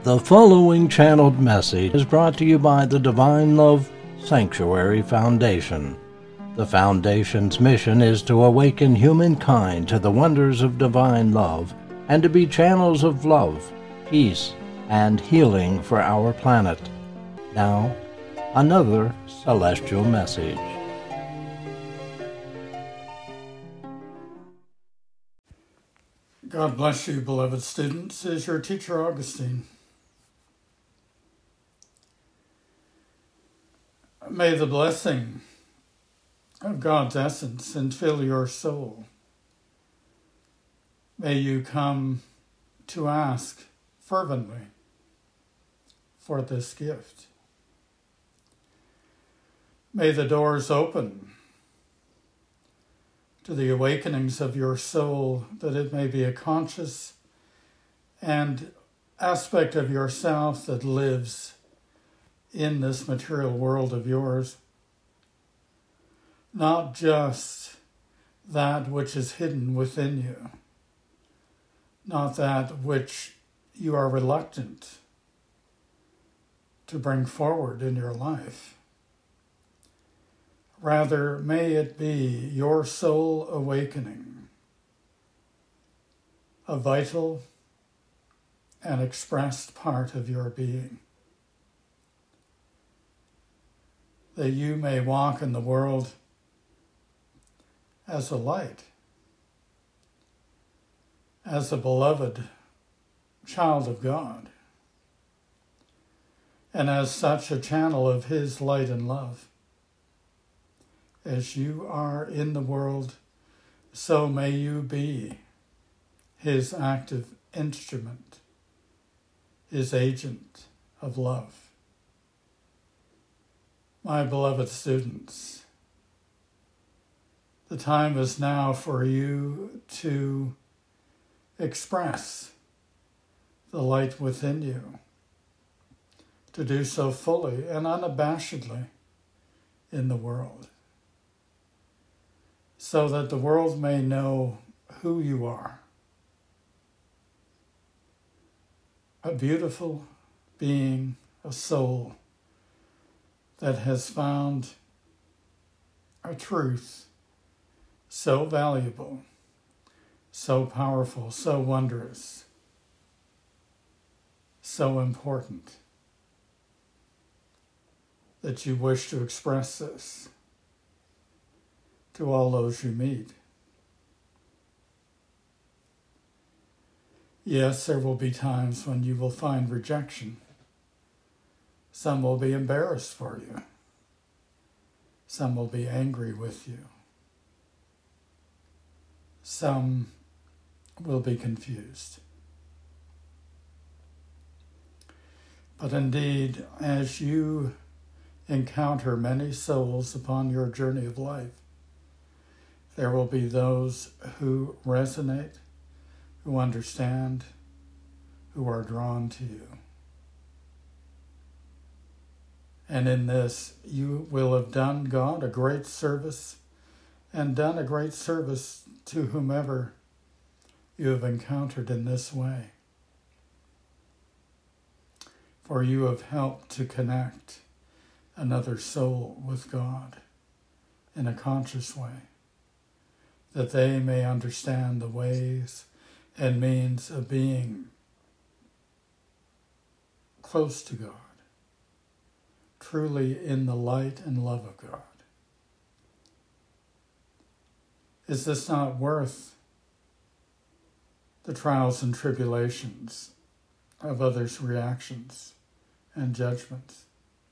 The following channeled message is brought to you by the Divine Love Sanctuary Foundation. The Foundation's mission is to awaken humankind to the wonders of divine love and to be channels of love, peace, and healing for our planet. Now, another celestial message. God bless you, beloved students, is your teacher Augustine. May the blessing of God's essence infill your soul. May you come to ask fervently for this gift. May the doors open to the awakenings of your soul, that it may be a conscious and aspect of yourself that lives in this material world of yours. Not just that which is hidden within you, not that which you are reluctant to bring forward in your life. Rather, may it be your soul awakening, a vital and expressed part of your being, that you may walk in the world as a light, as a beloved child of God, and as such a channel of His light and love. As you are in the world, so may you be His active instrument, His agent of love. My beloved students, the time is now for you to express the light within you, to do so fully and unabashedly in the world, so that the world may know who you are. A beautiful being, a soul that has found a truth so valuable, so powerful, so wondrous, so important, that you wish to express this to all those you meet. Yes, there will be times when you will find rejection. Some will be embarrassed for you. Some will be angry with you. Some will be confused. But indeed, as you encounter many souls upon your journey of life, there will be those who resonate, who understand, who are drawn to you. And in this, you will have done God a great service and done a great service to whomever you have encountered in this way. For you have helped to connect another soul with God in a conscious way, that they may understand the ways and means of being close to God, truly in the light and love of God. Is this not worth the trials and tribulations of others' reactions and judgments?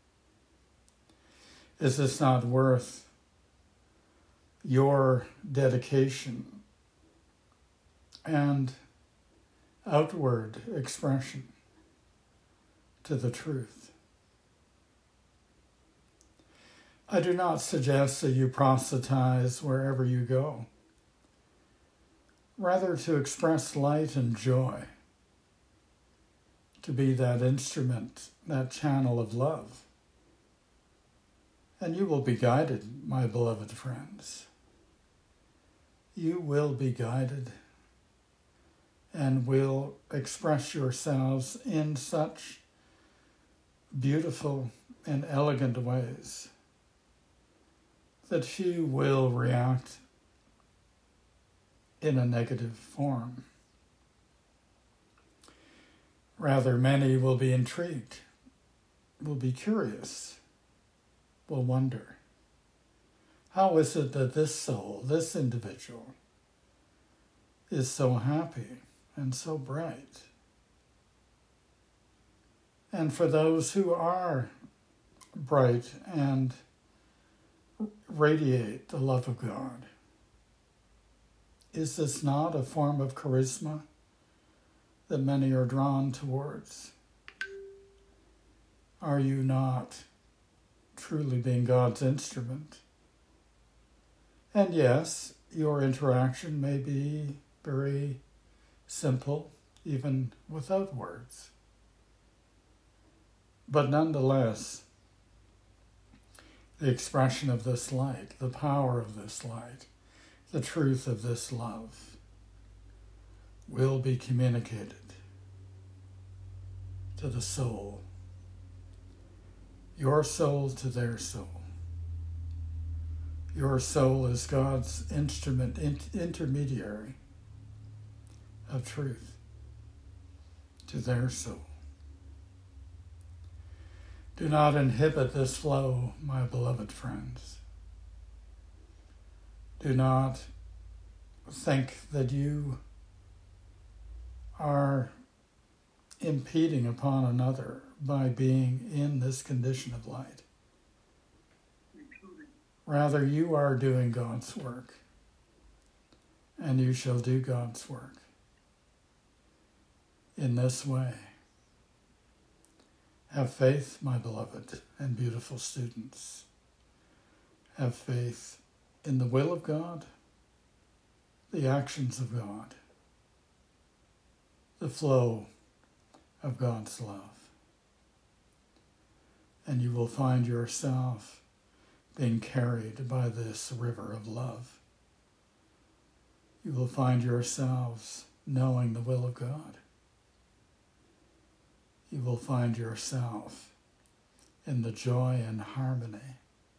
Is this not worth your dedication and outward expression to the truth? I do not suggest that you proselytize wherever you go. Rather, to express light and joy, to be that instrument, that channel of love. And you will be guided, my beloved friends. You will be guided and will express yourselves in such beautiful and elegant ways that few will react in a negative form. Rather, many will be intrigued, will be curious, will wonder, how is it that this soul, this individual, is so happy and so bright? And for those who are bright and radiate the love of God, is this not a form of charisma that many are drawn towards? Are you not truly being God's instrument? And yes, your interaction may be very simple, even without words. But nonetheless, the expression of this light, the power of this light, the truth of this love will be communicated to the soul, your soul to their soul. Your soul is God's instrument, intermediary of truth to their soul. Do not inhibit this flow, my beloved friends. Do not think that you are impeding upon another by being in this condition of light. Rather, you are doing God's work, and you shall do God's work in this way. Have faith, my beloved and beautiful students. Have faith in the will of God, the actions of God, the flow of God's love. And you will find yourself being carried by this river of love. You will find yourselves knowing the will of God. You will find yourself in the joy and harmony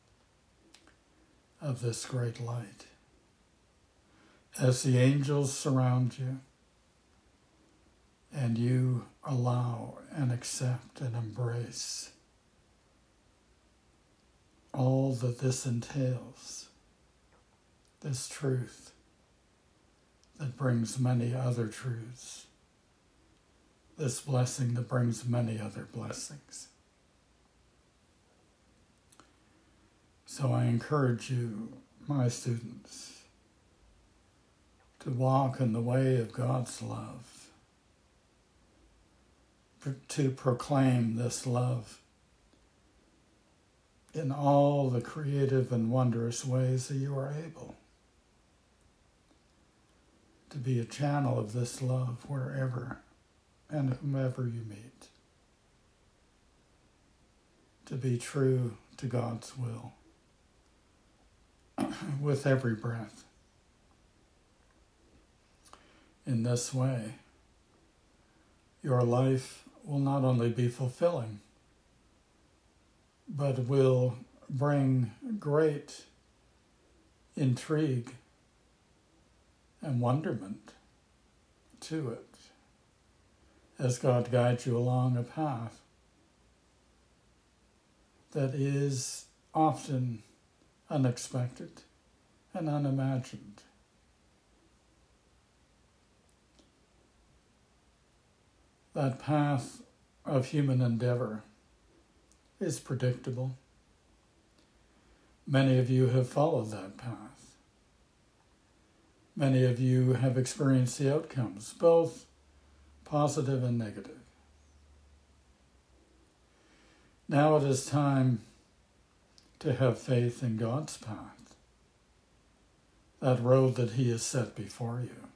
of this great light. As the angels surround you, and you allow and accept and embrace all that this entails, this truth that brings many other truths, this blessing that brings many other blessings. So I encourage you, my students, to walk in the way of God's love, to proclaim this love in all the creative and wondrous ways that you are able, to be a channel of this love wherever and whomever you meet, to be true to God's will with every breath. In this way, your life will not only be fulfilling, but will bring great intrigue and wonderment to it as God guides you along a path that is often unexpected and unimagined. That path of human endeavor is predictable. Many of you have followed that path. Many of you have experienced the outcomes, both positive and negative. Now it is time to have faith in God's path, that road that He has set before you,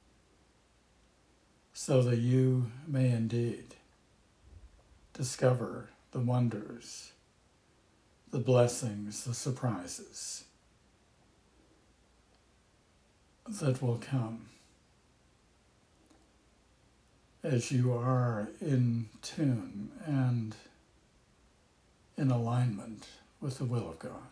so that you may indeed discover the wonders, the blessings, the surprises that will come as you are in tune and in alignment with the will of God.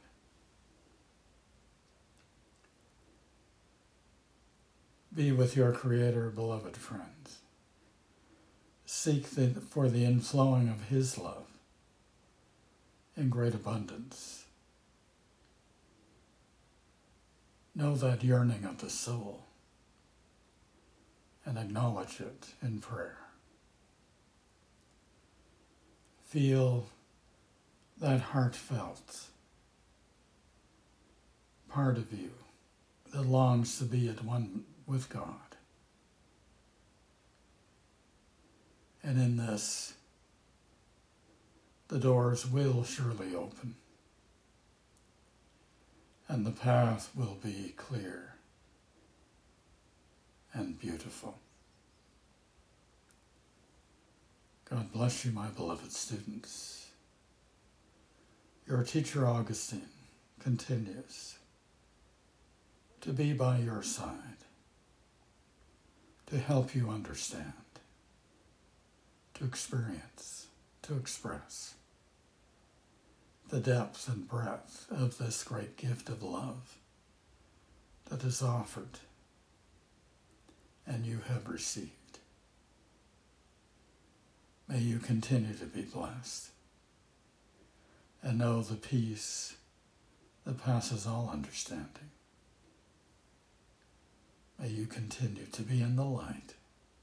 Be with your Creator, beloved friends. Seek for the inflowing of His love in great abundance. Know that yearning of the soul and acknowledge it in prayer. Feel that heartfelt part of you that longs to be at one with God. And in this, the doors will surely open, and the path will be clear and beautiful. God bless you, my beloved students. Your teacher Augustine continues to be by your side, to help you understand, to experience, to express the depth and breadth of this great gift of love that is offered and you have received. May you continue to be blessed and know the peace that passes all understanding. May you continue to be in the light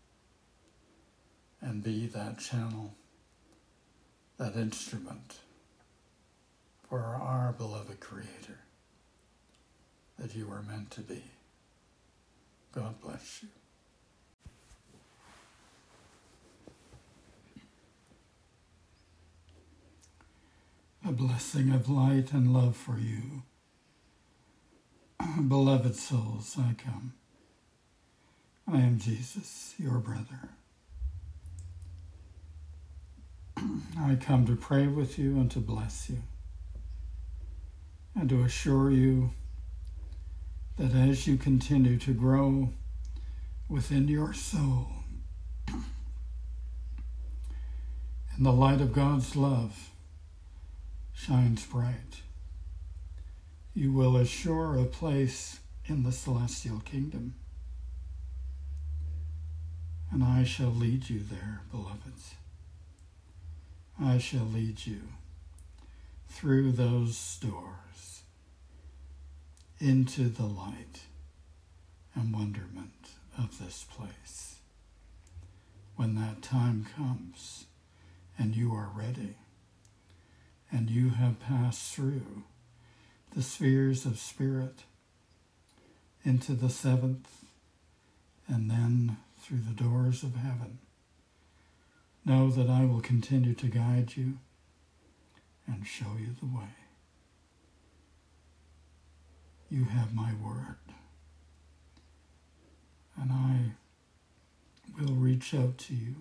and be that channel, that instrument for our beloved Creator that you are meant to be. God bless you. A blessing of light and love for you. Beloved souls, I come. I am Jesus, your brother. I come to pray with you and to bless you, and to assure you that as you continue to grow within your soul and the light of God's love shines bright, you will assure a place in the celestial kingdom. And I shall lead you there, beloveds. I shall lead you through those doors into the light and wonderment of this place. When that time comes and you are ready and you have passed through the spheres of spirit into the seventh and then through the doors of heaven, know that I will continue to guide you and show you the way. You have my word, and I will reach out to you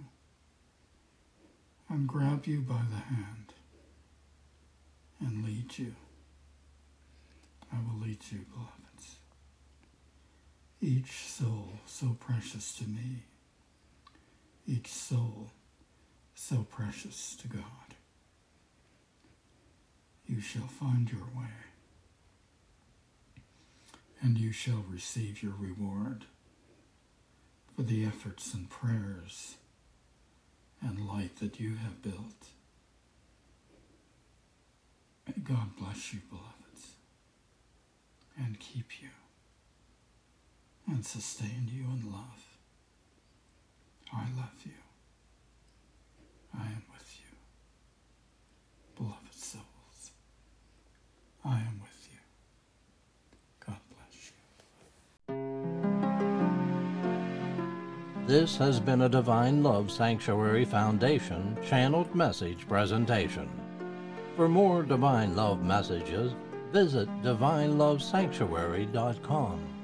and grab you by the hand and lead you. I will lead you, beloveds. Each soul so precious to me, each soul so precious to God. You shall find your way, and you shall receive your reward for the efforts and prayers and light that you have built. May God bless you, beloveds, and keep you and sustain you in love. I love you. I am with you. Beloved souls, I am with you. God bless you. This has been a Divine Love Sanctuary Foundation channeled message presentation. For more Divine Love messages, visit divinelovesanctuary.com.